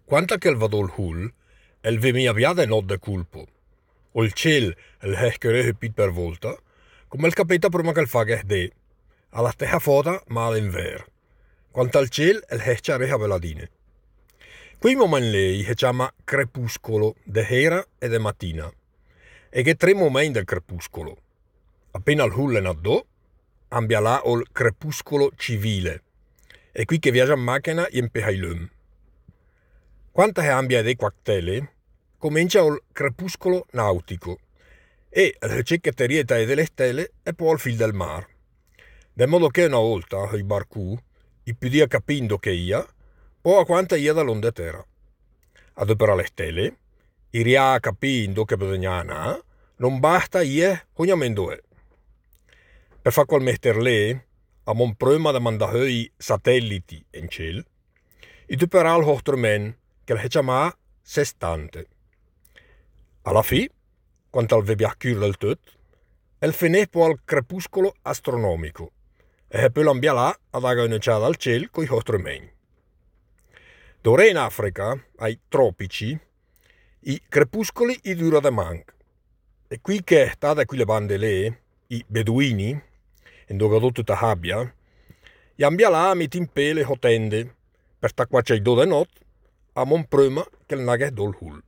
Quanta che vado al hul, el ve mi avviata e not de culpo. O il ciel el hechchere pit per volta, come il capita prima che il fa che de, alla teja fota ma all'inver. Quanto al ciel el hechcia reja veladine. Qui momenti lei che chiama crepuscolo de hera e de mattina. E che tre momenti del crepuscolo. Appena il hul è nato, ambia là il crepuscolo civile. E qui che viaggia in macchina in pehailum. Quanta che ambia dei quactele, comincia il crepuscolo nautico e le cecchetterieta delle stelle e poi il fil del mar. De modo che una volta i barcù, i podia capendo che ia, poi a quanta ia dall'onde terra. Adopera le stelle, i ria capendo che bisogna andare, non basta ie ogni è. Per far quel metter lì, a mon prima da mandare i satelliti in cielo, i tuperà il hochtermen che le chiama sestante. Alla fine, quando al vebiacchur del tot, el finì poi al crepuscolo astronomico e poi l'ambia là ad agganciare al cielo coi hochtermen. Dove in Africa, ai tropici, i crepuscoli i dura da manc. E qui che sta da quelle bande lì, i beduini, in dove tutta abbia, gli ambia là metti in pele hotende, per sta qua c'è do de not, a mon prima che il naghe dol hul.